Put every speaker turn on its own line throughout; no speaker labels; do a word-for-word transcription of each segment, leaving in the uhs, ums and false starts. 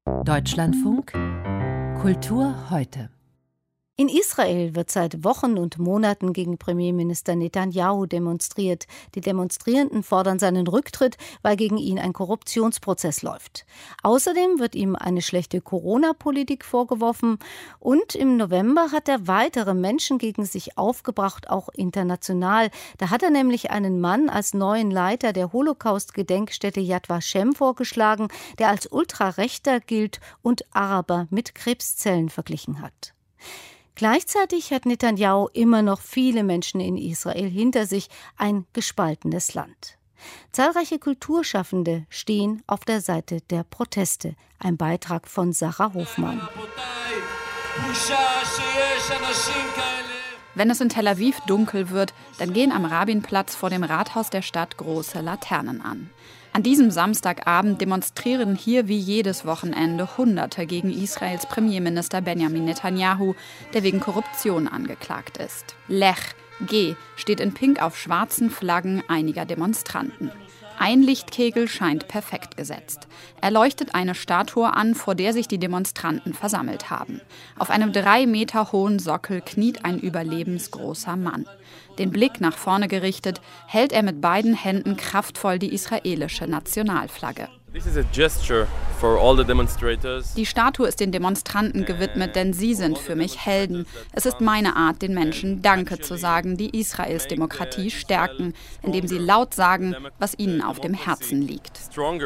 Deutschlandfunk Kultur heute.
In Israel wird seit Wochen und Monaten gegen Premierminister Netanjahu demonstriert. Die Demonstrierenden fordern seinen Rücktritt, weil gegen ihn ein Korruptionsprozess läuft. Außerdem wird ihm eine schlechte Corona-Politik vorgeworfen. Und im November hat er weitere Menschen gegen sich aufgebracht, auch international. Da hat er nämlich einen Mann als neuen Leiter der Holocaust-Gedenkstätte Yad Vashem vorgeschlagen, der als Ultrarechter gilt und Araber mit Krebszellen verglichen hat. Gleichzeitig hat Netanjahu immer noch viele Menschen in Israel hinter sich, ein gespaltenes Land. Zahlreiche Kulturschaffende stehen auf der Seite der Proteste. Ein Beitrag von Sarah Hofmann.
Wenn es in Tel Aviv dunkel wird, dann gehen am Rabinplatz vor dem Rathaus der Stadt große Laternen an. An diesem Samstagabend demonstrieren hier wie jedes Wochenende Hunderte gegen Israels Premierminister Benjamin Netanjahu, der wegen Korruption angeklagt ist. Lech, G, steht in Pink auf schwarzen Flaggen einiger Demonstranten. Ein Lichtkegel scheint perfekt gesetzt. Er leuchtet eine Statue an, vor der sich die Demonstranten versammelt haben. Auf einem drei Meter hohen Sockel kniet ein überlebensgroßer Mann. Den Blick nach vorne gerichtet, hält er mit beiden Händen kraftvoll die israelische Nationalflagge. Die Statue ist den Demonstranten gewidmet, denn sie sind für mich Helden. Es ist meine Art, den Menschen Danke zu sagen, die Israels Demokratie stärken, indem sie laut sagen, was ihnen auf dem Herzen liegt.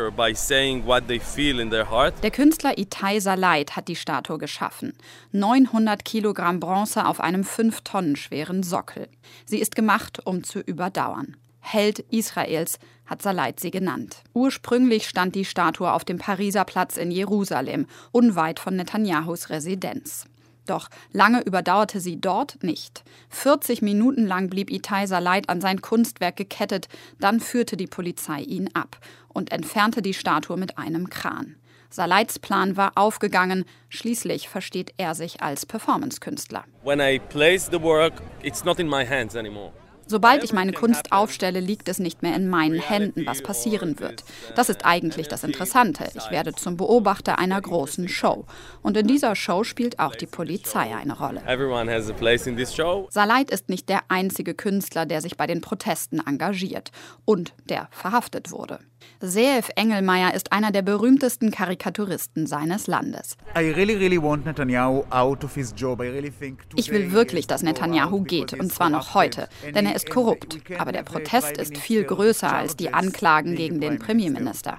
Der Künstler Itai Zalait hat die Statue geschaffen. neunhundert Kilogramm Bronze auf einem fünf Tonnen schweren Sockel. Sie ist gemacht, um zu überdauern. Held Israels hat Zalait sie genannt. Ursprünglich stand die Statue auf dem Pariser Platz in Jerusalem, unweit von Netanyahus Residenz. Doch lange überdauerte sie dort nicht. vierzig Minuten lang blieb Itai Zalait an sein Kunstwerk gekettet, dann führte die Polizei ihn ab und entfernte die Statue mit einem Kran. Zalaits Plan war aufgegangen, schließlich versteht er sich als Performancekünstler.
When I place the work, it's not in my hands anymore.
Sobald ich meine Kunst aufstelle, liegt es nicht mehr in meinen Händen, was passieren wird. Das ist eigentlich das Interessante. Ich werde zum Beobachter einer großen Show. Und in dieser Show spielt auch die Polizei eine Rolle. Zalait ist nicht der einzige Künstler, der sich bei den Protesten engagiert und der verhaftet wurde. Zeev Engelmayer ist einer der berühmtesten Karikaturisten seines Landes. Ich will wirklich, dass Netanjahu geht, und zwar noch heute, denn er ist korrupt. Aber der Protest ist viel größer als die Anklagen gegen den Premierminister.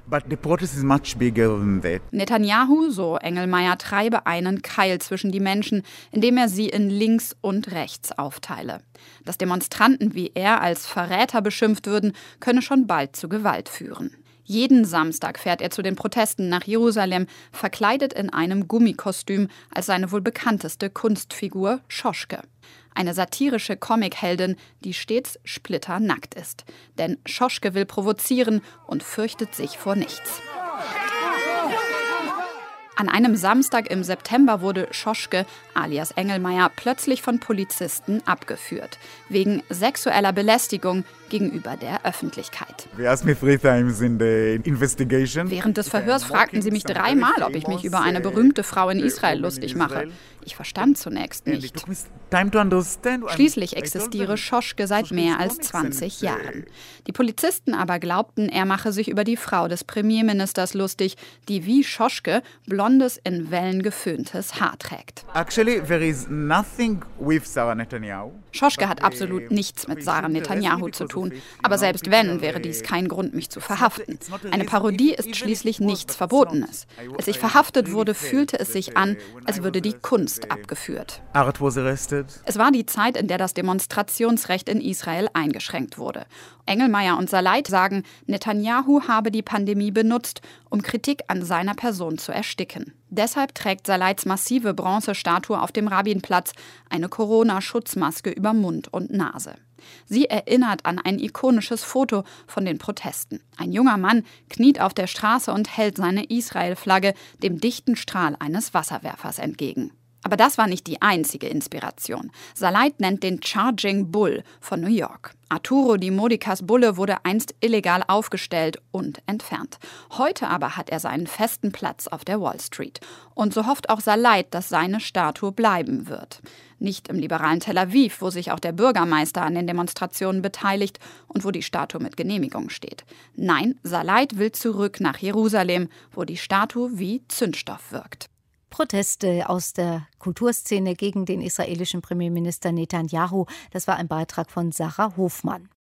Netanjahu, so Engelmayer, treibe einen Keil zwischen die Menschen, indem er sie in links und rechts aufteile. Dass Demonstranten wie er als Verräter beschimpft würden, könne schon bald zu Gewalt führen. Jeden Samstag fährt er zu den Protesten nach Jerusalem, verkleidet in einem Gummikostüm als seine wohl bekannteste Kunstfigur Schoschke. Eine satirische Comicheldin, die stets splitternackt ist. Denn Schoschke will provozieren und fürchtet sich vor nichts. An einem Samstag im September wurde Schoschke, alias Engelmayer, plötzlich von Polizisten abgeführt. Wegen sexueller Belästigung gegenüber der Öffentlichkeit. Während des Verhörs fragten sie mich dreimal, ob ich mich über eine berühmte Frau in Israel lustig mache. Ich verstand zunächst nicht. Schließlich existiere Schoschke seit mehr als zwanzig Jahren. Die Polizisten aber glaubten, er mache sich über die Frau des Premierministers lustig, die wie Schoschke blondes, in Wellen geföhntes Haar trägt. Schoschke hat absolut nichts mit Sarah Netanjahu zu tun. Aber selbst wenn, wäre dies kein Grund, mich zu verhaften. Eine Parodie ist schließlich nichts Verbotenes. Als ich verhaftet wurde, fühlte es sich an, als würde die Kunst abgeführt. Es war die Zeit, in der das Demonstrationsrecht in Israel eingeschränkt wurde. Engelmayer und Zalait sagen, Netanjahu habe die Pandemie benutzt, um Kritik an seiner Person zu ersticken. Deshalb trägt Zalaits massive Bronzestatue auf dem Rabinplatz eine Corona-Schutzmaske über Mund und Nase. Sie erinnert an ein ikonisches Foto von den Protesten. Ein junger Mann kniet auf der Straße und hält seine Israel-Flagge dem dichten Strahl eines Wasserwerfers entgegen. Aber das war nicht die einzige Inspiration. Zalait nennt den Charging Bull von New York. Arturo Di Modicas Bulle wurde einst illegal aufgestellt und entfernt. Heute aber hat er seinen festen Platz auf der Wall Street. Und so hofft auch Salayt, dass seine Statue bleiben wird. Nicht im liberalen Tel Aviv, wo sich auch der Bürgermeister an den Demonstrationen beteiligt und wo die Statue mit Genehmigung steht. Nein, Salayt will zurück nach Jerusalem, wo die Statue wie Zündstoff wirkt.
Proteste aus der Kulturszene gegen den israelischen Premierminister Netanyahu. Das war ein Beitrag von Sarah Hofmann.